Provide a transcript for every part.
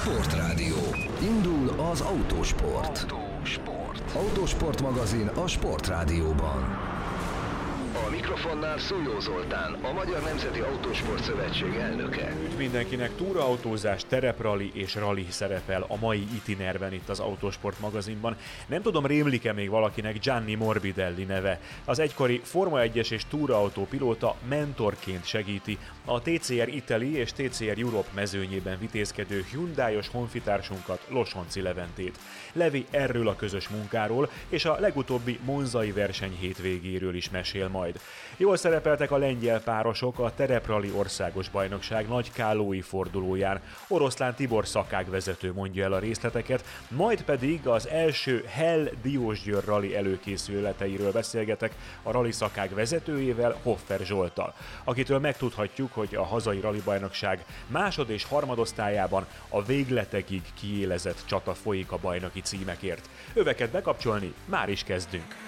Sportrádió. Indul az autósport. Autósport magazin a Sportrádióban. A mikrofonnál Szújó Zoltán, a Magyar Nemzeti Autósport Szövetség elnöke. Üdv mindenkinek, túraautózás, tereprali és rali szerepel a mai itinerben itt az Autósport magazinban. Nem tudom, rémlik-e még valakinek Gianni Morbidelli neve. Az egykori Forma 1-es és túraautó pilóta mentorként segíti a TCR Italy és TCR Europe mezőnyében vitézkedő Hyundai-os honfitársunkat, Losonci Leventét. Levi erről a közös munkáról és a legutóbbi monzai verseny hétvégéről is mesél majd. Jól szerepeltek a lengyel párosok a tereprali országos bajnokság nagykálói fordulóján. Oroszlán Tibor szakágvezető mondja el a részleteket, majd pedig az első Hell Diósgyőr rali előkészületeiről beszélgetek a rali szakág vezetőjével, Hoffer Zsolttal, akitől megtudhatjuk, hogy a hazai rali bajnokság másod- és harmadosztályában a végletekig kiélezett csata folyik a bajnoki címekért. Öveket bekapcsolni, már is kezdünk!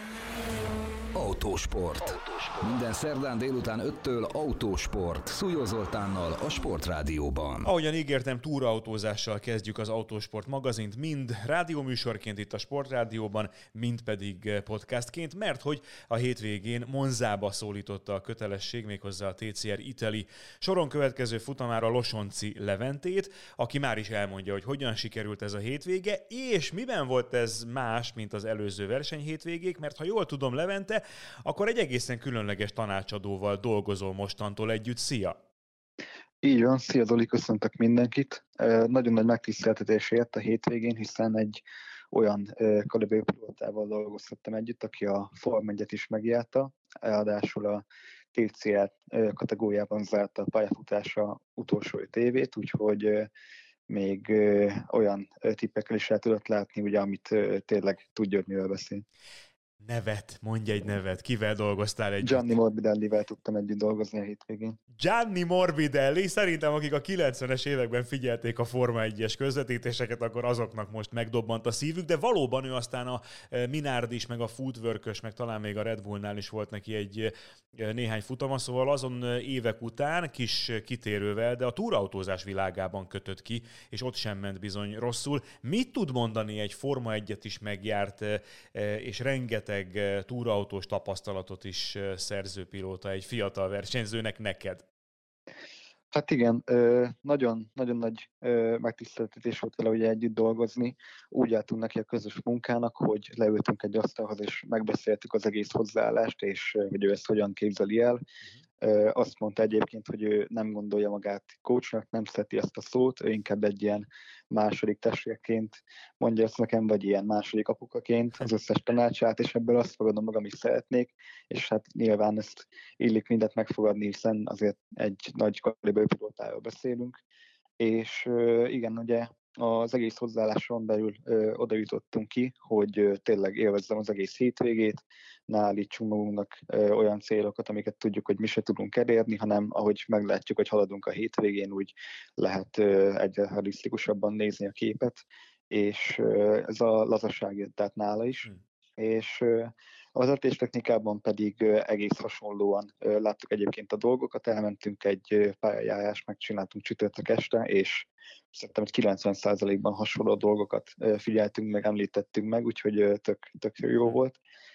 Autósport. Minden szerdán délután 5-től Autósport. Szújó Zoltánnal a Sportrádióban. Ahogyan ígértem, túraautózással kezdjük az Autósport magazint, mind rádióműsorként itt a Sportrádióban, mind pedig podcastként, mert hogy a hétvégén Monzába szólította a kötelesség, méghozzá a TCR Italy soron következő futamára Losonci Leventét, aki már is elmondja, hogy hogyan sikerült ez a hétvége, és miben volt ez más, mint az előző versenyhétvégék, mert ha jól tudom, Levente, akkor egy egészen különleges tanácsadóval dolgozol mostantól együtt. Szia! Így van, szia Zoli, köszöntök mindenkit. Nagyon nagy megtiszteltetés ért a hétvégén, hiszen egy olyan kaliberű pilótával dolgozhattam együtt, aki a Forma 1-et is megjárta, ráadásul a TCR kategóriában zárta a pályafutása utolsó 5 évét, úgyhogy még olyan tippekkel is el tudott látni, ugye, amit tényleg tudja, hogy mivel beszél. Nevet, mondj egy nevet, kivel dolgoztál együtt? Gianni Morbidellivel tudtam együtt dolgozni a hétvégén. Gianni Morbidelli, szerintem akik a 90-es években figyelték a Forma 1-es közvetítéseket, akkor azoknak most megdobbant a szívük, de valóban ő aztán a Minardi is, meg a Footwork-ös, meg talán még a Red Bullnál is volt neki egy néhány futama, szóval azon évek után kis kitérővel, de a túrautózás világában kötött ki, és ott sem ment bizony rosszul. Mit tud mondani egy Forma 1-et is megjárt, és rengeteg túraautós tapasztalatot is szerző pilóta egy fiatal versenyzőnek neked? Hát igen, nagyon nagy megtiszteltetés volt vele ugye együtt dolgozni. Úgy álltunk neki a közös munkának, hogy leültünk egy asztalhoz, és megbeszéltük az egész hozzáállást, és hogy ő ezt hogyan képzeli el. Azt mondta egyébként, hogy ő nem gondolja magát coachnak, nem szereti ezt a szót, ő inkább egy ilyen második testvéreként mondja ezt nekem, vagy ilyen második apukaként az összes tanácsát, és ebből azt fogadom meg, amit szeretnék, és hát nyilván ezt illik mindet megfogadni, hiszen azért egy nagy kaliberű pilótáról beszélünk, és igen, ugye az egész hozzáálláson belül oda jutottunk ki, hogy tényleg élvezzem az egész hétvégét, ne állítsunk magunknak olyan célokat, amiket tudjuk, hogy mi se tudunk elérni, hanem ahogy meglátjuk, hogy haladunk a hétvégén, úgy lehet egyre realisztikusabban nézni a képet, és ez a lazaság jött át nála is. És az vezetéstechnikában pedig egész hasonlóan láttuk egyébként a dolgokat, elmentünk egy pályajárást, megcsináltunk csütörtök este, és szerintem egy 90%-ban hasonló dolgokat figyeltünk meg, említettünk meg, úgyhogy tök jó volt.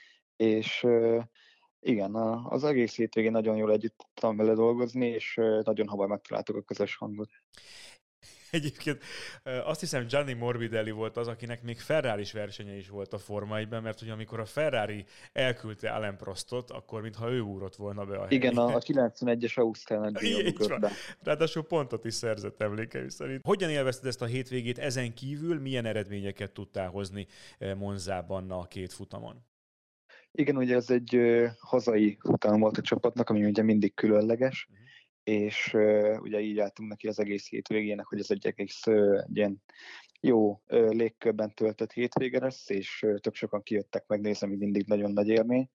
És igen, az egész hétvégén nagyon jól együtt tudtam vele dolgozni, és nagyon hamar megtaláltuk a közös hangot. Egyébként azt hiszem Gianni Morbidelli volt az, akinek még Ferraris versenye is volt a Forma 1-ben, mert hogy amikor a Ferrari elküldte Alain Prostot, akkor mintha ő ugrott volna be a helyre. Igen, a 91-es Ausztrál ugrott be. Ráadásul pontot is szerzett emlékeim szerint. Hogyan élvezted ezt a hétvégét, ezen kívül milyen eredményeket tudtál hozni Monzában a 2 futamon? Igen, ugye ez egy hazai futam volt a csapatnak, ami ugye mindig különleges, és ugye így álltunk neki az egész hétvégének, hogy ez egy egész egy ilyen jó légkörben töltött hétvége lesz, és tök sokan kijöttek megnézni, ami mindig nagyon nagy élmény.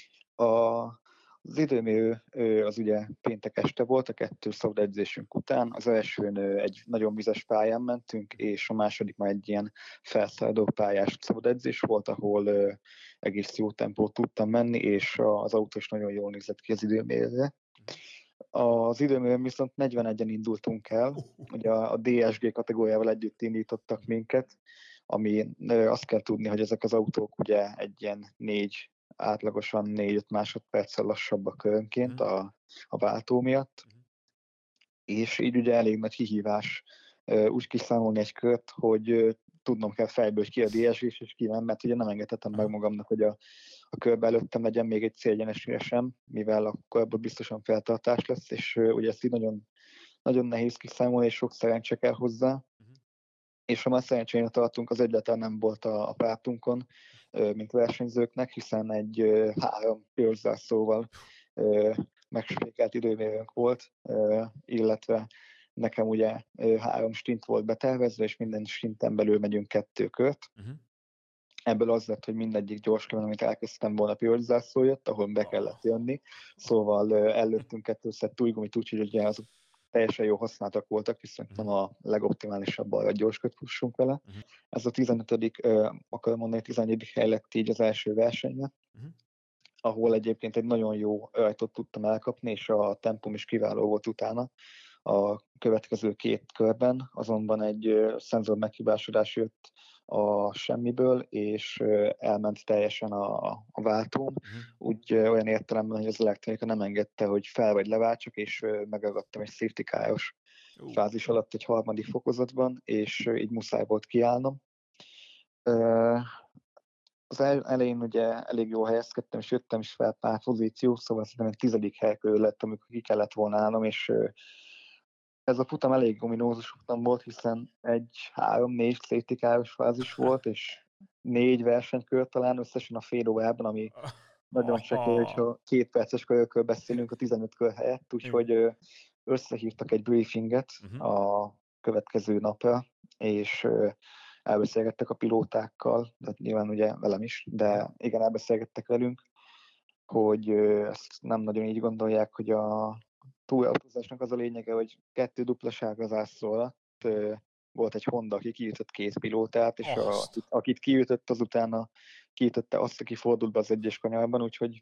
Az időmérő az ugye péntek este volt, a 2 szabad edzésünk után. Az elsőn egy nagyon vizes pályán mentünk, és a második már egy ilyen felszálló pályás szabad edzés volt, ahol egész jó tempót tudtam menni, és az autó is nagyon jól nézett ki az időmérőre. Az időmérőn viszont 41-en indultunk el, ugye a DSG kategóriával együtt indítottak minket, ami azt kell tudni, hogy ezek az autók ugye egy ilyen átlagosan 4-5 másodperccel lassabbak körönként a váltó miatt, és így ugye elég nagy kihívás úgy kiszámolni egy kört, hogy tudnom kell fejből, hogy ki a DSG és ki nem, mert ugye nem engedhetem meg magamnak, hogy a körbe előttem legyen még egy célgyenes sem, mivel akkor ebből biztosan feltartás lesz, és ugye ezt így nagyon, nagyon nehéz kiszámolni, és sok szerencse kell hozzá. És ha már szerencsére tartunk, az egyáltalán nem volt a pártunkon, mint versenyzőknek, hiszen egy 3 piros-zászlóval megspékelt időmérőnk volt, illetve nekem ugye 3 stint volt betervezve, és minden stinten belül megyünk 2 kört. Ebből az lett, hogy mindegyik gyorskörben, amit elkezdtem volna, piros-zászló jött, ahol be kellett jönni. Szóval előttünk 2 szett túlgumit, úgyhogy ugye azok teljesen jó használtak voltak, viszont nem a legoptimálisabb arra, hogy gyorskört fussunk vele. Ez a 15. akarom mondani, 14. hely lett így az első versenyben, ahol egyébként egy nagyon jó rajtot tudtam elkapni, és a tempóm is kiváló volt utána. A következő 2 körben azonban egy szenzor meghibásodás jött a semmiből, és elment teljesen a váltóm. Úgy olyan értelemben, hogy az elektronika nem engedte, hogy fel vagy leváltsak, és megagadtam egy safety car-os fázis alatt egy 3. fokozatban, és így muszáj volt kiállnom. Az elején ugye elég jól helyezkedtem, és jöttem is fel pár pozíció, szóval szerintem egy 10. hely körül lett, amikor ki kellett volna állnom, és ez a futam elég ominózus futam volt, hiszen egy 3-4 safety car-os fázis volt, és 4 versenykör talán összesen a fél órában, ami nagyon csekély, hogyha 2 perces körökről beszélünk a 15 kör helyett, úgyhogy összehívtak egy briefinget a következő napra, és elbeszélgettek a pilótákkal, de nyilván ugye velem is, de igen, elbeszélgettek velünk, hogy ezt nem nagyon így gondolják, hogy a túlautózásnak az a lényege, hogy 2 dupla sárga zászló alatt volt egy Honda, aki kiütött 2 pilótát, és akit kiütött, azután kiütötte azt, aki fordult be az egyes kanyarban, úgyhogy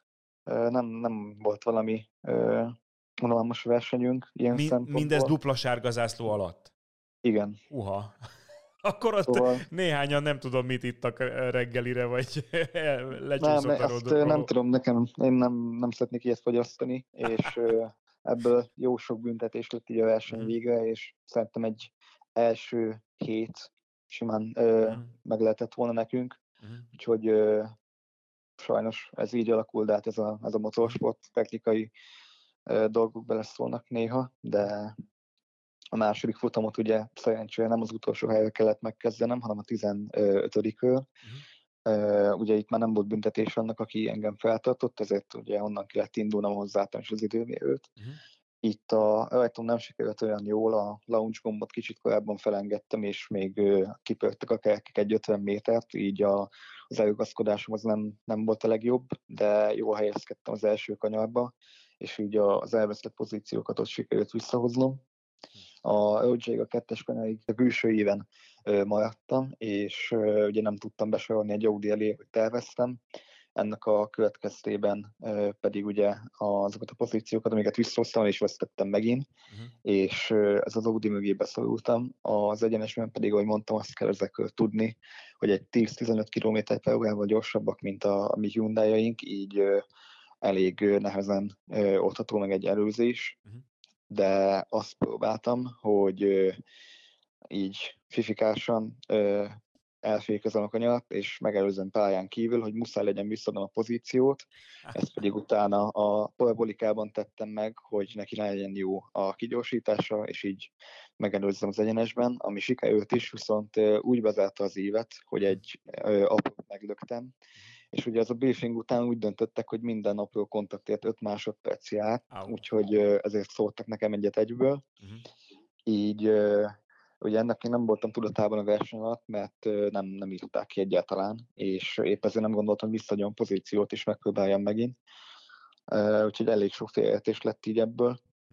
nem volt valami unalmas versenyünk ilyen szempontból. Mindez dupla sárga zászló alatt? Igen. Akkor ott szóval néhányan nem tudom, mit ittak reggelire, vagy lecsúszottak. Nem tudom, én nem szeretnék ilyet fogyasztani, és ebből jó sok büntetés lett így a verseny végre, és szerintem egy első hét simán meg lehetett volna nekünk, úgyhogy sajnos ez így alakul, de hát ez a motorsport, technikai dolgok beleszólnak néha, de a második futamot ugye szerencsére nem az utolsó helyre kellett megkezdenem, hanem a 15-ről. Ugye itt már nem volt büntetés annak, aki engem feltartott, ezért ugye onnan kellett indulnom hozzátán is az időmérőt. Itt a rajtom nem sikerült olyan jól, a launch gombot kicsit korábban felengedtem, és még kipörtek a kerekek egy 50 métert, így az elrugaszkodásom az nem volt a legjobb, de jól helyezkedtem az első kanyarba, és így az elvesztett pozíciókat ott sikerült visszahoznom. A Road a 2-es kanyarig a külső éven maradtam, és ugye nem tudtam besorolni egy Audi elé, hogy terveztem. Ennek a következtében pedig ugye azokat a pozíciókat, amiket visszahoztam, és vesztettem megint, és ez az Audi mögé beszorultam. Az egyenesben pedig, ahogy mondtam, azt kell ezekről tudni, hogy egy 10-15 km/h gyorsabbak, mint a mi Hyundai-jaink, így elég nehezen oldható meg egy előzés. De azt próbáltam, hogy így fifikásan elfékezem a kanyart, és megelőzem pályán kívül, hogy muszáj legyen visszadnom a pozíciót. Ezt pedig utána a parabolikában tettem meg, hogy neki legyen jó a kigyorsítása, és így megelőzzem az egyenesben, ami sikerült is, viszont úgy bezárta az évet, hogy egy aprót meglöktem, és ugye az a briefing után úgy döntöttek, hogy minden apró kontaktért 5 másodperc jár, úgyhogy ezért szóltak nekem egyet egyből. Így ugye ennek én nem voltam tudatában a verseny alatt, mert nem írták ki egyáltalán, és épp ezért nem gondoltam, hogy visszadjon pozíciót, és megpróbáljam megint. Úgyhogy elég sok félreértés lett így ebből.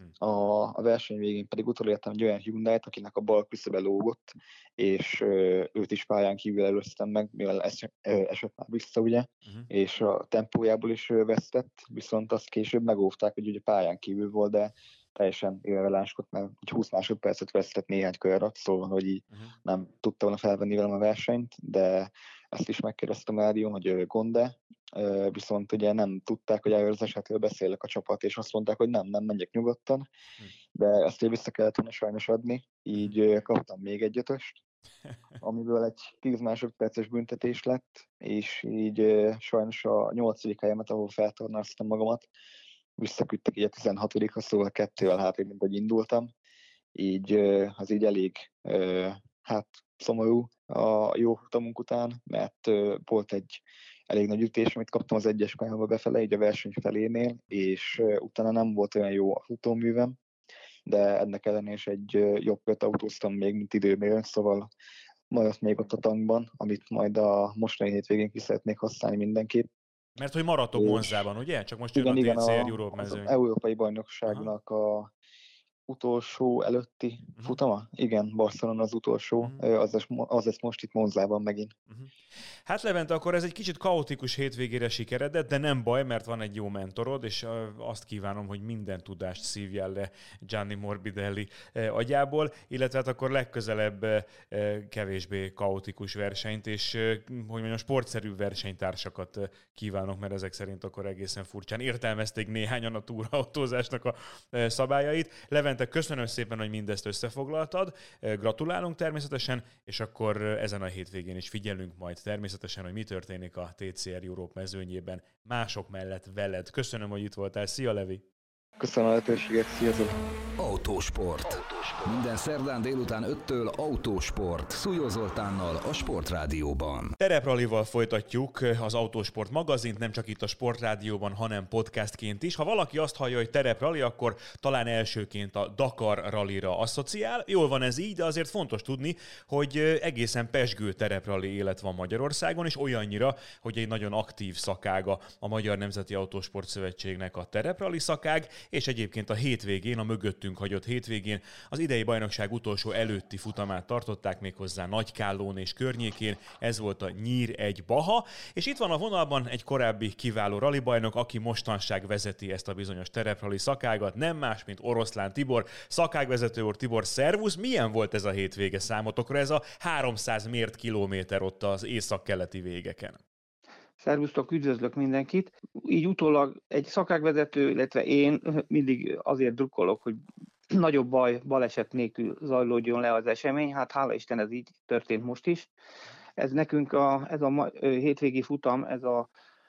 A verseny végén pedig utolértem egy olyan Hyundai-t, akinek a bal küszöbe lógott, és őt is pályán kívül előztem meg, mivel esett már vissza, ugye, és a tempójából is vesztett, viszont azt később megóvták, hogy ugye pályán kívül volt, de teljesen irrelevánskodott, mert 20 másodpercet vesztett néhány kör alatt, szóval, hogy így nem tudta volna felvenni velem a versenyt, de ezt is megkérdeztem rádión, hogy gond-e, viszont ugye nem tudták, hogy erről az esetről beszélek a csapat, és azt mondták, hogy nem menjek nyugodtan, de ezt vissza kellett volna sajnos adni, így kaptam még egy 5-öst, amiből egy 10 másodperces büntetés lett, és így sajnos a 8. helyemet, ahol feltornáztam magamat, visszaküldtek így a 16-ra, szóval 2-vel hátrébb, mint hogy indultam, így az így elég szomorú a jó futamunk után, mert volt egy elég nagy ütés, amit kaptam az 1-es pályába befele, így a verseny felénél, és utána nem volt olyan jó a futóművem, de ennek ellenére is egy jobb kört autóztam még, mint időmérő, szóval maradt még ott a tankban, amit majd a mostani hétvégén ki szeretnék használni mindenképp. Mert hogy maradtok Monzában, ugye? Csak most jön a TCR Europe mezőny. Az Európai Bajnokságnak a utolsó előtti futama? Igen, Barcelona az utolsó, az lesz most itt Monzában megint. Hát Levente, akkor ez egy kicsit kaotikus hétvégére sikeredett, de nem baj, mert van egy jó mentorod, és azt kívánom, hogy minden tudást szívjál le Gianni Morbidelli agyából, illetve hát akkor legközelebb kevésbé kaotikus versenyt, és hogy mondjam, sportszerű versenytársakat kívánok, mert ezek szerint akkor egészen furcsán értelmezték néhányan a túrautózásnak a szabályait. Levente, köszönöm szépen, hogy mindezt összefoglaltad, gratulálunk természetesen, és akkor ezen a hétvégén is figyelünk majd természetesen, hogy mi történik a TCR Europe mezőnyében mások mellett veled. Köszönöm, hogy itt voltál. Szia, Levi! Köszönöm a lehetőséget, sziasztok! Autósport. Minden szerdán délután 5-től Autósport. Szújó Zoltánnal a Sportrádióban. Tereprallival folytatjuk az Autósport magazint, nem csak itt a Sportrádióban, hanem podcastként is. Ha valaki azt hallja, hogy terepralli, akkor talán elsőként a Dakar Rallira asszociál. Jól van ez így, de azért fontos tudni, hogy egészen pezsgő terepralli élet van Magyarországon, és olyannyira, hogy egy nagyon aktív szakága a Magyar Nemzeti Autósport Szövetségnek a terepralli szakág, és egyébként a hétvégén, a mögöttünk hagyott hétvégén az idei bajnokság utolsó előtti futamát tartották méghozzá Nagykállón és környékén. Ez volt a Nyír 1 Baha, és itt van a vonalban egy korábbi kiváló rallibajnok, aki mostanság vezeti ezt a bizonyos terepralli szakágat, nem más, mint Oroszlán Tibor. Szakágvezető úr, Tibor, szervusz! Milyen volt ez a hétvége számotokra, ez a 300 mért kilométer ott az északkeleti végeken? Szervusztok, üdvözlök mindenkit. Így utólag egy szakágvezető, illetve én mindig azért drukkolok, hogy nagyobb baleset nélkül zajlódjon le az esemény. Hát hála Isten, ez így történt most is. Ez nekünk ez a hétvégi futam, ez a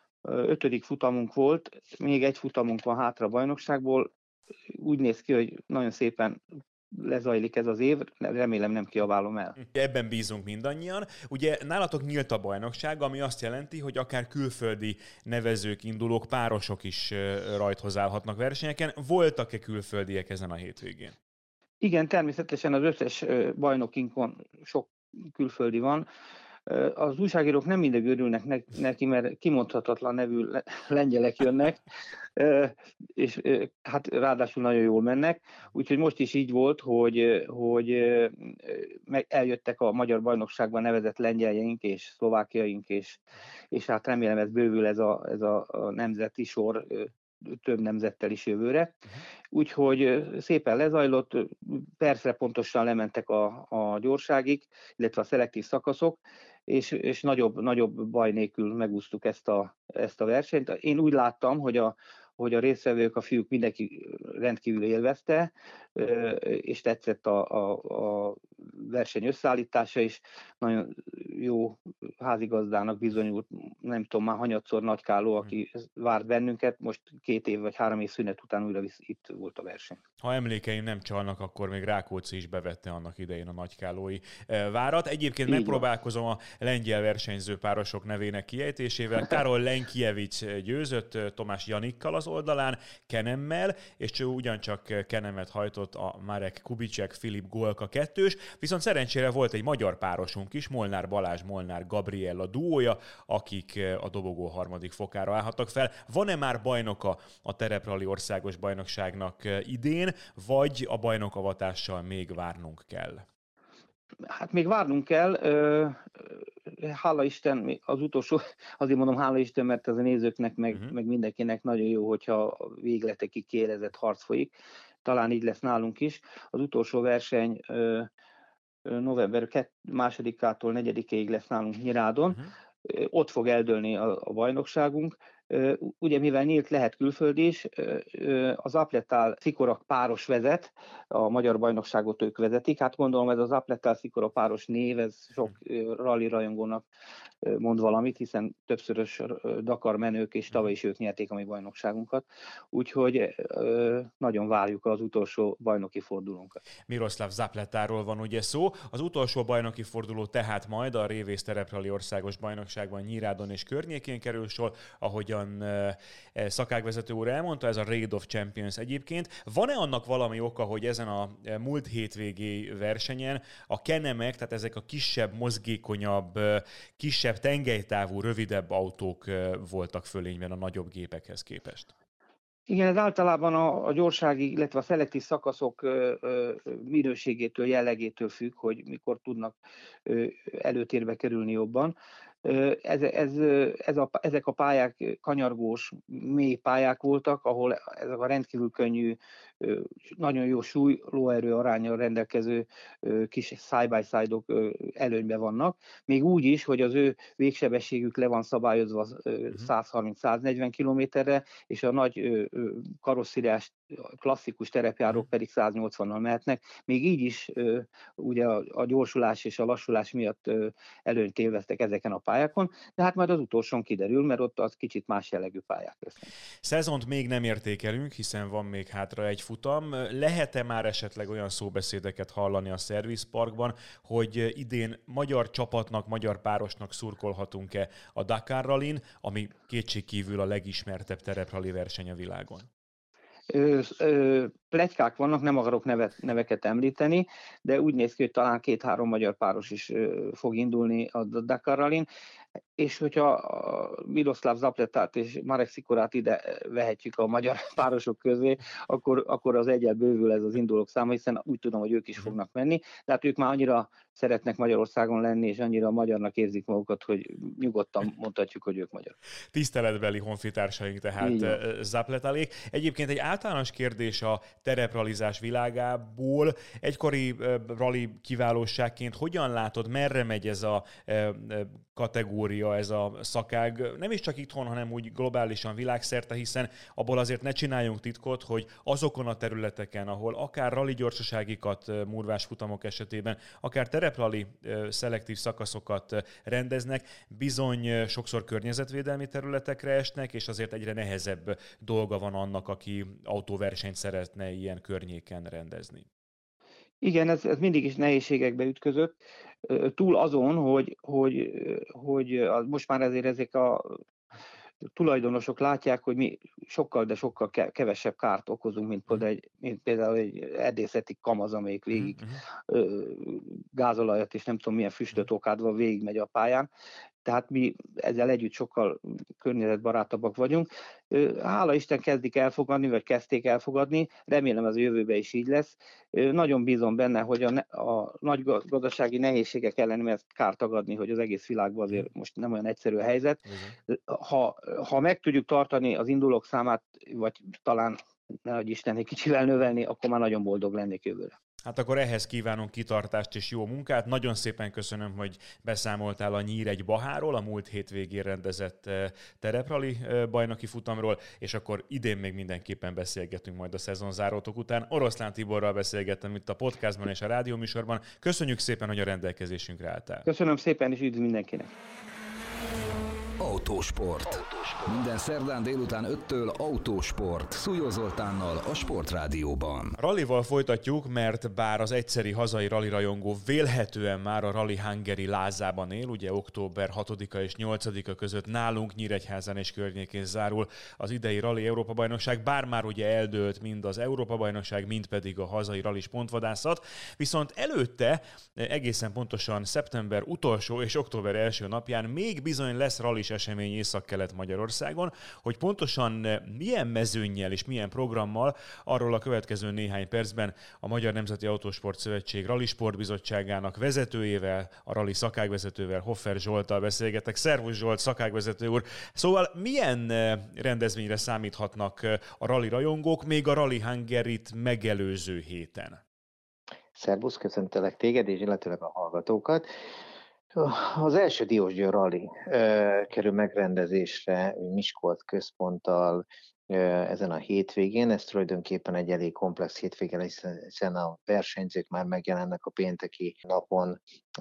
5. futamunk volt. Még egy futamunk van hátra a bajnokságból. Úgy néz ki, hogy nagyon szépen lezajlik ez az év, remélem nem kiabálom el. Ebben bízunk mindannyian. Ugye nálatok nyílt a bajnokság, ami azt jelenti, hogy akár külföldi nevezők, indulók, párosok is rajthoz állhatnak versenyeken. Voltak-e külföldiek ezen a hétvégén? Igen, természetesen az összes bajnokinkon sok külföldi van. Az újságírók nem mindig örülnek neki, mert kimondhatatlan nevű lengyelek jönnek, és hát ráadásul nagyon jól mennek. Úgyhogy most is így volt, hogy eljöttek a magyar bajnokságban nevezett lengyeljeink és szlovákiaink, és hát remélem ez bővül ez a nemzeti sor több nemzettel is jövőre. Úgyhogy szépen lezajlott, percre pontosan lementek a gyorságig, illetve a szelektív szakaszok, és nagyobb baj nélkül megúsztuk ezt a versenyt. Én úgy láttam, hogy a résztvevők, a fiúk mindenki rendkívül élvezte, és tetszett a verseny összeállítása is. Nagyon jó házigazdának bizonyult, nem tudom már hanyatszor Nagykálló, aki várt bennünket, most 2 év vagy 3 év szünet után újra itt volt a verseny. Ha emlékeim nem csalnak, akkor még Rákóczi is bevette annak idején a nagykállói várat. Egyébként így megpróbálkozom a lengyel versenyző párosok nevének kiejtésével. Karol Lenkievics győzött Tomás Janikkal az oldalán, Kenemmel, és ugyancsak Kenemet hajtott a Marek Kubicek, Filip Golka 2-s, viszont szerencsére volt egy magyar párosunk is, Molnár Balázs, Molnár Gabriella duója, akik akik a dobogó harmadik fokára állhattak fel. Van-e már bajnoka a tereprali országos bajnokságnak idén, vagy a bajnokavatással még várnunk kell? Hát még várnunk kell, hála Isten, az utolsó, azért mondom hála Isten, mert ez a nézőknek, meg mindenkinek nagyon jó, hogyha a végletekig kiélezett harc folyik. Talán így lesz nálunk is. Az utolsó verseny november 2-től 4-ig lesz nálunk Nyirádon. Ott fog eldőlni a bajnokságunk. Ugye mivel nyílt, lehet külföldi is, az Apletál Szikora páros vezet, a magyar bajnokságot ők vezetik. Hát gondolom ez az Apletál Szikora páros név, ez sok rally rajongónak mond valamit, hiszen többszörös Dakar menők, és tavaly is ők nyerték a mi bajnokságunkat. Úgyhogy nagyon várjuk az utolsó bajnoki fordulónkat. Miroslav Zapletáról van ugye szó. Az utolsó bajnoki forduló tehát majd a Révész Tereprali országos bajnokságban Nyírádon és környékén kerül sor, ahogyan szakágvezető úr elmondta, ez a Raid of Champions egyébként. Van-e annak valami oka, hogy ezen a múlt hétvégi versenyen a kenemek, tehát ezek a kisebb, mozgékonyabb, kisebb tengelytávú, rövidebb autók voltak fölényben a nagyobb gépekhez képest? Igen, ez általában a gyorsági, illetve a szelektív szakaszok minőségétől, jellegétől függ, hogy mikor tudnak előtérbe kerülni jobban. Ezek a pályák kanyargós, mély pályák voltak, ahol ezek a rendkívül könnyű, nagyon jó súly-lóerő aránnyal rendelkező kis side-by-side-ok előnyben vannak. Még úgy is, hogy az ő végsebességük le van szabályozva 130-140 kilométerre, és a nagy karosszériás klasszikus terepjárók pedig 180-nal mehetnek. Még így is ugye a gyorsulás és a lassulás miatt előnyt élveztek ezeken a pályákon, de hát majd az utolsón kiderül, mert ott az kicsit más jellegű pályák lesznek. Szezont még nem értékelünk, hiszen van még hátra egy futam. Lehet-e már esetleg olyan szóbeszédeket hallani a Service Parkban, hogy idén magyar csapatnak, magyar párosnak szurkolhatunk-e a Dakar Rallyn, ami kétségkívül a legismertebb tereprali verseny a világon? Pletykák vannak, nem akarok neveket említeni, de úgy néz ki, hogy talán 2-3 magyar páros is fog indulni a Dakar Rallyn, és hogyha Miroslav Zapletát és Marek Sikorát ide vehetjük a magyar párosok közé, akkor az egyel bővül ez az indulók száma, hiszen úgy tudom, hogy ők is fognak menni, de hát ők már annyira szeretnek Magyarországon lenni, és annyira magyarnak érzik magukat, hogy nyugodtan mondhatjuk, hogy ők magyar. Tiszteletbeli honfitársaink tehát Zapletálék. Egyébként egy általános kérdés a terepralizás világából. Egykori rally kiválóságként hogyan látod, merre megy ez a kategória, ez a szakág, nem is csak itthon, hanem úgy globálisan világszerte, hiszen abból azért ne csináljunk titkot, hogy azokon a területeken, ahol akár rally gyorsaságikat murvás futamok esetében, akár tereprali szelektív szakaszokat rendeznek, bizony sokszor környezetvédelmi területekre esnek, és azért egyre nehezebb dolga van annak, aki autóversenyt szeretne ilyen környéken rendezni. Igen, ez mindig is nehézségekbe ütközött. Túl azon, hogy most már ezek a tulajdonosok látják, hogy mi sokkal, de sokkal kevesebb kárt okozunk, mint például egy erdészeti kamaz, amelyik végig gázolajat és nem tudom milyen füstöt okádva végigmegy a pályán. Tehát mi ezzel együtt sokkal környezetbarátabbak vagyunk. Hála Isten kezdik elfogadni, vagy kezdték elfogadni, remélem ez a jövőben is így lesz. Nagyon bízom benne, hogy a nagy gazdasági nehézségek ellenére ezt kár tagadni, hogy az egész világban azért most nem olyan egyszerű a helyzet. Ha meg tudjuk tartani az indulók számát, vagy talán nehogy Isten egy kicsivel növelni, akkor már nagyon boldog lennék jövőre. Hát akkor ehhez kívánunk kitartást és jó munkát. Nagyon szépen köszönöm, hogy beszámoltál a Nyíregy-Baháról, a múlt hétvégén rendezett tereprali bajnoki futamról, és akkor idén még mindenképpen beszélgetünk majd a szezonzárótok után. Oroszlán Tiborral beszélgettem itt a podcastban és a rádióműsorban. Köszönjük szépen, hogy a rendelkezésünkre álltál. Köszönöm szépen, és üdv mindenkinek. Autósport. Minden szerdán délután 5-től autósport. Szújó Zoltánnal a Sportrádióban. Rallival folytatjuk, mert bár az egyszeri hazai rallirajongó vélhetően már a Rally Hungary lázában él, ugye október 6-a és 8-a között nálunk Nyíregyházán és környékén zárul az idei Rally Európa-bajnokság, bár már ugye eldőlt mind az Európa-bajnokság, mind pedig a hazai rallis pontvadászat, viszont előtte egészen pontosan szeptember utolsó és október első napján még bizony lesz rallis esemény Észak-Kelet-Magyarországon, hogy pontosan milyen mezőnnyel és milyen programmal, arról a következő néhány percben a Magyar Nemzeti Autósport Szövetség Rally Sportbizottságának vezetőjével, a rally szakágvezetővel, Hoffer Zsolttal beszélgetek. Szervusz Zsolt, szakágvezető úr! Szóval milyen rendezvényre számíthatnak a rally rajongók még a Rally Hungaryt megelőző héten? Szervusz, köszöntelek téged, és illetőleg a hallgatókat. Az első Diósgyőr Rally kerül megrendezésre Miskolc központtal ezen a hétvégén. Ez tulajdonképpen egy elég komplex hétvége, hiszen a versenyzők már megjelennek a pénteki napon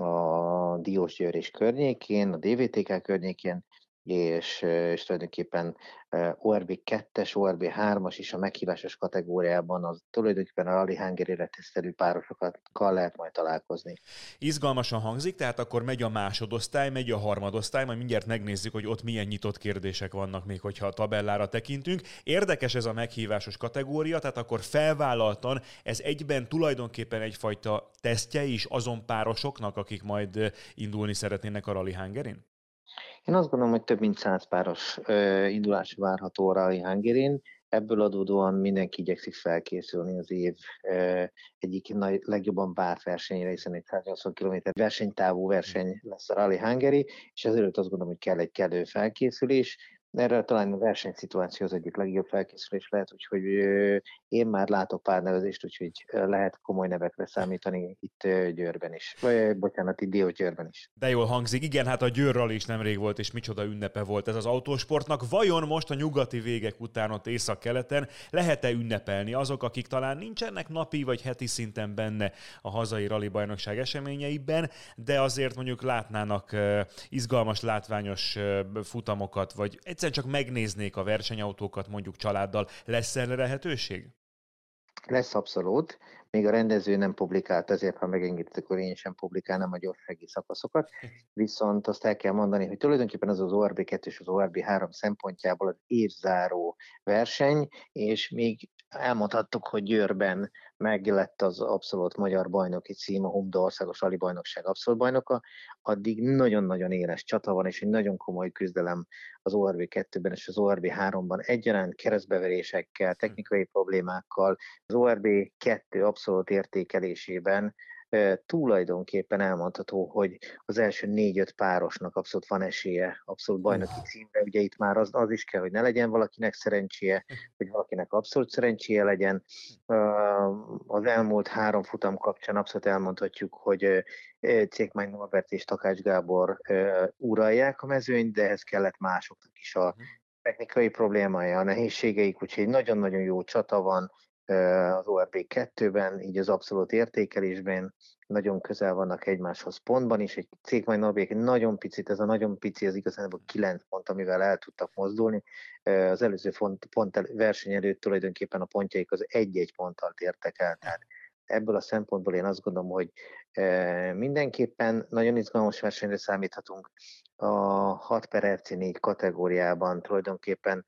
a Diósgyőr és környékén, a DVTK környékén, és tulajdonképpen ORB 2-es, ORB 3-as és a meghívásos kategóriában az tulajdonképpen a Rally Hungary-re tesztelő párosokkal lehet majd találkozni. Izgalmasan hangzik, tehát akkor megy a másodosztály, megy a harmadosztály, majd mindjárt megnézzük, hogy ott milyen nyitott kérdések vannak még, hogyha a tabellára tekintünk. Érdekes ez a meghívásos kategória, tehát akkor felvállaltan ez egyben tulajdonképpen egyfajta tesztje is azon párosoknak, akik majd indulni szeretnének a Rally Hungaryn? Én azt gondolom, hogy több mint 100 páros indulás várható a Rally Hungaryn. Ebből adódóan mindenki igyekszik felkészülni az év egyik legjobban várt versenyre, hiszen egy 180 km versenytávú verseny lesz a Rally Hungary, és ezért azt gondolom, hogy kell egy kellő felkészülés. Erre talán a versenyszituáció az egyik legjobb felkészülés lehet, úgyhogy én már látok pár nevezést, úgyhogy lehet komoly nevekre számítani itt Győrben is. Itt Diósgyőrben is. De jól hangzik. Igen, hát a Győr Rally is nemrég volt, és micsoda ünnepe volt ez az autósportnak. Vajon most a nyugati végek után ott észak-keleten lehet-e ünnepelni azok, akik talán nincsenek napi vagy heti szinten benne a hazai rally bajnokság eseményeiben, de azért mondjuk látnának izgalmas, látványos futamokat, vagy egyszerűen csak megnéznék a versenyautókat mondjuk családdal. Lesz erre lehetőség? Lesz abszolút. Még a rendező nem publikált, ezért ha megengeditek, akkor én sem publikálnám a gyorsági szakaszokat. Viszont azt el kell mondani, hogy tulajdonképpen az ORB 2 és az ORB 3 szempontjából az évzáró verseny, és még elmondhattuk, hogy Győrben meglett az abszolút magyar bajnoki cím, a Humda Országos Rally Bajnokság abszolút bajnoka, addig nagyon-nagyon éles csata van, és egy nagyon komoly küzdelem az ORB 2-ben és az ORB 3-ban egyaránt keresztbeverésekkel, technikai problémákkal. Az ORB 2 abszolút értékelésében tulajdonképpen elmondható, hogy az első 4-5 párosnak abszolút van esélye, abszolút bajnoki címre. Ugye itt már az is kell, hogy ne legyen valakinek szerencséje, hogy valakinek abszolút szerencséje legyen. Az elmúlt 3 futam kapcsán abszolút elmondhatjuk, hogy Czékmány Norbert és Takács Gábor uralják a mezőnyt, de ehhez kellett másoknak is a technikai problémája, a nehézségeik, úgyhogy nagyon-nagyon jó csata van az ORB 2-ben, így az abszolút értékelésben nagyon közel vannak egymáshoz pontban is. Egy Czékmány Norbert nagyon picit, ez a nagyon pici, az igazából 9 pont, amivel el tudtak mozdulni. Az előző verseny előtt tulajdonképpen a pontjaik az 1-1 ponttal tértek el. Tehát ebből a szempontból én azt gondolom, hogy mindenképpen nagyon izgalmas versenyre számíthatunk. A 6/RC4 kategóriában tulajdonképpen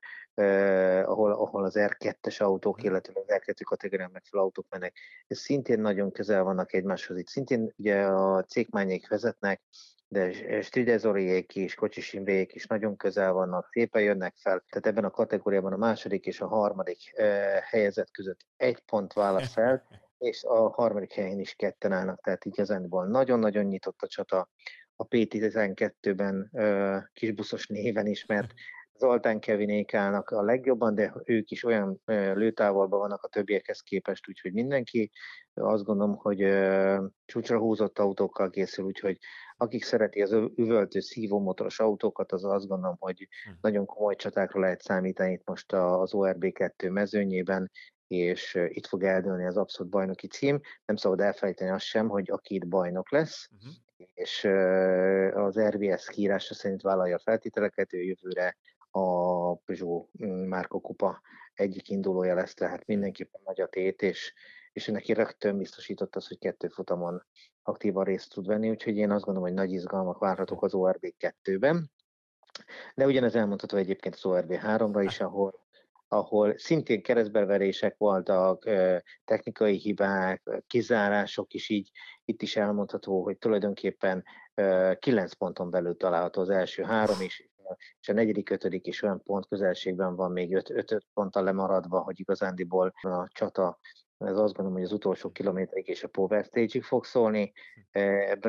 ahol az R2-es autók, illetve az R2 kategórián megfelelő autók mennek, ez szintén nagyon közel vannak egymáshoz. Itt szintén ugye a Czékmányék vezetnek, de Stridezoriék is, Kocsis Imréjék is nagyon közel vannak, szépen jönnek fel. Tehát ebben a kategóriában a második és a harmadik helyezett között 1 pont választ fel, és a harmadik helyen is ketten állnak, tehát igazánból nagyon-nagyon nyitott a csata. A P12-ben kisbuszos néven ismert Zoltán Kevinék állnak a legjobban, de ők is olyan lőtávolban vannak a többiekhez képest, úgyhogy mindenki azt gondolom, hogy csúcsra húzott autókkal készül, úgyhogy akik szereti az üvöltő szívómotoros autókat, az azt gondolom, hogy nagyon komoly csatákra lehet számítani itt most az ORB 2 mezőnyében, és itt fog eldőlni az abszolút bajnoki cím. Nem szabad elfelejteni azt sem, hogy aki itt bajnok lesz, és az RVS kiírása szerint vállalja a feltételeket, ő jövőre a Peugeot márkakupa egyik indulója lesz, tehát mindenképpen nagy a tét, és neki rögtön biztosított az, hogy 2 futamon aktívan részt tud venni, úgyhogy én azt gondolom, hogy nagy izgalmak várhatók az ORB 2-ben. De ugyanez elmondható egyébként az ORB 3-ra is, ahol szintén keresztbeverések voltak, technikai hibák, kizárások is, így itt is elmondható, hogy tulajdonképpen 9 ponton belül található az első 3 is, és a 4., 5. is olyan pont közelségben van még 5 ponttal lemaradva, hogy igazándiból a csata, ez azt gondolom, hogy az utolsó kilométerig és a Power Stage-ig fog szólni ebben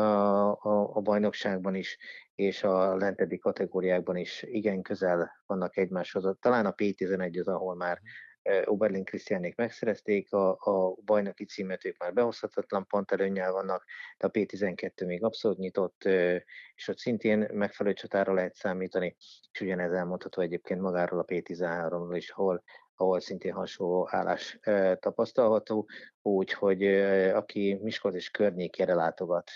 a bajnokságban is, és a lentebbi kategóriákban is igen közel vannak egymáshoz. Talán a P11 az, ahol már Oberlin Krisztiánék megszerezték a bajnoki címet, ők már behozhatatlan pontelőnnyel vannak, de a P12 még abszolút nyitott, és ott szintén megfelelő csatára lehet számítani, és ugyanez elmondható egyébként magáról a P13-ról is, ahol szintén hasonló állás tapasztalható, úgyhogy aki Miskolc és környékére látogat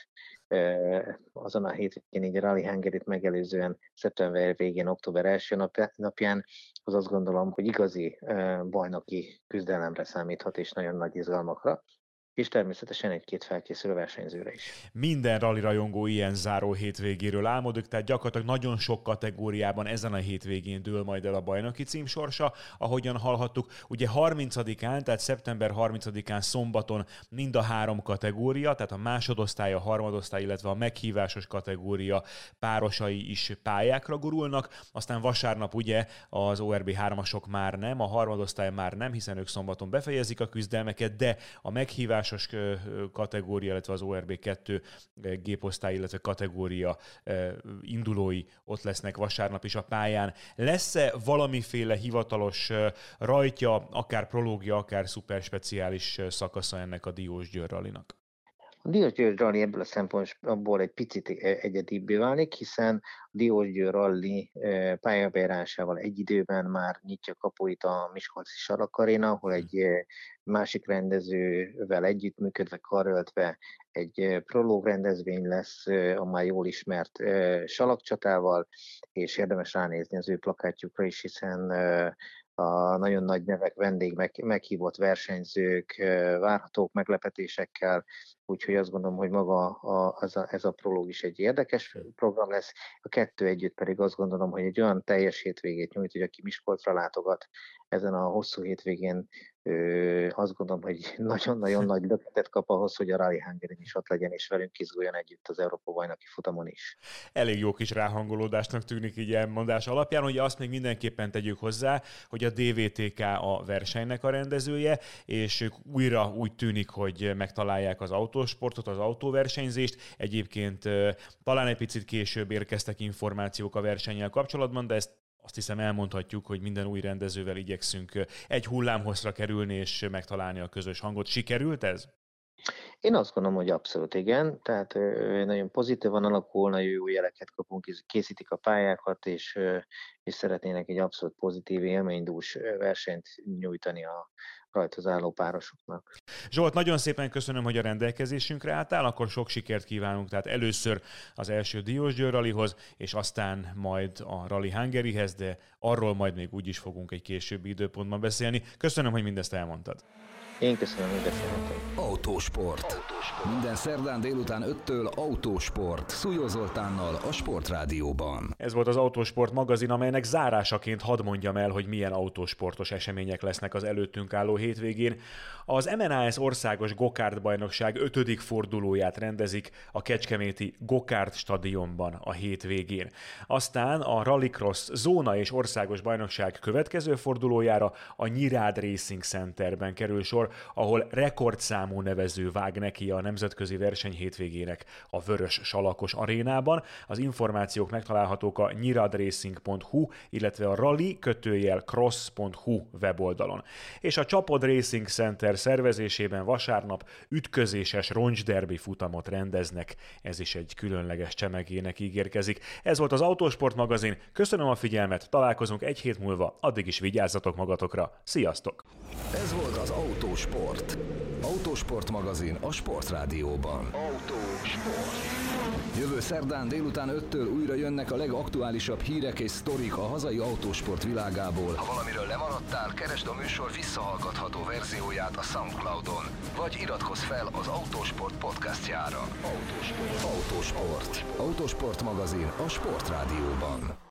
azon a hétvégén, így a Rally Hungaryt megelőzően szeptember végén, október első napján, az azt gondolom, hogy igazi bajnoki küzdelemre számíthat, és nagyon nagy izgalmakra, és természetesen egy-két felkészülő versenyzőre is. Minden rali rajongó ilyen záró hétvégéről álmodik, tehát gyakorlatilag nagyon sok kategóriában ezen a hétvégén dől majd el a bajnoki cím sorsa, ahogyan hallhattuk. Ugye 30-án, tehát szeptember 30-án szombaton mind a 3 kategória, tehát a másodosztály, a harmadosztály, illetve a meghívásos kategória párosai is pályákra gurulnak, aztán vasárnap ugye az ORB 3-asok már nem, a harmadosztály már nem, hiszen ők szombaton befejezik a küzdelmeket, de a meghívás kategória, illetve az ORB 2 géposztály, illetve kategória indulói ott lesznek vasárnap is a pályán. Lesz-e valamiféle hivatalos rajtja, akár prológia, akár szuperspeciális szakasza ennek a Diósgyőr rallinak? A Diósgyőr rally ebből a szempontból egy picit egyedibbé válik, hiszen a Diósgyőr rally pályabejárásával egy időben már nyitja kapuit a Miskolci Salak Aréna, ahol egy másik rendezővel együttműködve, karöltve egy prológ rendezvény lesz a már jól ismert salakcsatával, és érdemes ránézni az ő plakátjukra is, hiszen a nagyon nagy nevek, meghívott versenyzők várhatók meglepetésekkel, úgyhogy azt gondolom, hogy maga ez a prológ is egy érdekes program lesz. A 2 együtt pedig azt gondolom, hogy egy olyan teljes hétvégét nyújt, hogy aki Miskolcra látogat ezen a hosszú hétvégén, azt gondolom, hogy nagyon-nagyon nagy löketet kap ahhoz, hogy a Rally Hungaryn is ott legyen, és velünk izguljon együtt az Európa-bajnoki futamon is. Elég jó kis ráhangolódásnak tűnik így elmondás alapján, hogy azt még mindenképpen tegyük hozzá, hogy a DVTK a versenynek a rendezője, és ők újra úgy tűnik, hogy megtalálják az autósportot, az autóversenyzést. Egyébként talán egy picit később érkeztek információk a versennyel kapcsolatban, de ezt azt hiszem elmondhatjuk, hogy minden új rendezővel igyekszünk egy hullámhosszra kerülni és megtalálni a közös hangot. Sikerült ez? Én azt gondolom, hogy abszolút igen, tehát nagyon pozitívan alakul, nagyon jó jeleket kapunk, készítik a pályákat, és szeretnének egy abszolút pozitív élménydús versenyt nyújtani a rajthoz álló párosoknak. Zsolt, nagyon szépen köszönöm, hogy a rendelkezésünkre álltál, akkor sok sikert kívánunk, tehát először az első Diósgyőr rallyhoz, és aztán majd a Rally Hungaryhez, de arról majd még úgy is fogunk egy későbbi időpontban beszélni. Köszönöm, hogy mindezt elmondtad. Én köszönöm, hogy beszélhettem. Autósport. Minden szerdán délután 5-től Autósport. Szújó Zoltánnal a Sportrádióban. Ez volt az Autósport magazin, amelynek zárásaként hadd mondjam el, hogy milyen autósportos események lesznek az előttünk álló hétvégén. Az MNAS országos gokárd bajnokság 5. fordulóját rendezik a kecskeméti Gokárd stadionban a hétvégén. Aztán a Rallycross zóna és országos bajnokság következő fordulójára a Nyirád Racing Centerben kerül sor, ahol rekordszámú nevező vág neki a nemzetközi verseny hétvégének a Vörös Salakos arénában. Az információk megtalálhatók a nyiradracing.hu, illetve a rally-cross.hu weboldalon. És a Csapod Racing Center szervezésében vasárnap ütközéses roncsderbi futamot rendeznek. Ez is egy különleges csemegének ígérkezik. Ez volt az Autósport magazin. Köszönöm a figyelmet, találkozunk egy hét múlva, addig is vigyázzatok magatokra. Sziasztok! Ez volt az Autósport. Autósport magazin a Sportrádióban. Autósport. Jövő szerdán délután 5-től újra jönnek a legaktuálisabb hírek és sztorik a hazai autósport világából. Ha valamiről lemaradtál, keresd a műsor visszahallgatható verzióját a SoundCloudon, vagy iratkozz fel az Autósport podcastjára. Autósport. Autósport magazin a Sportrádióban.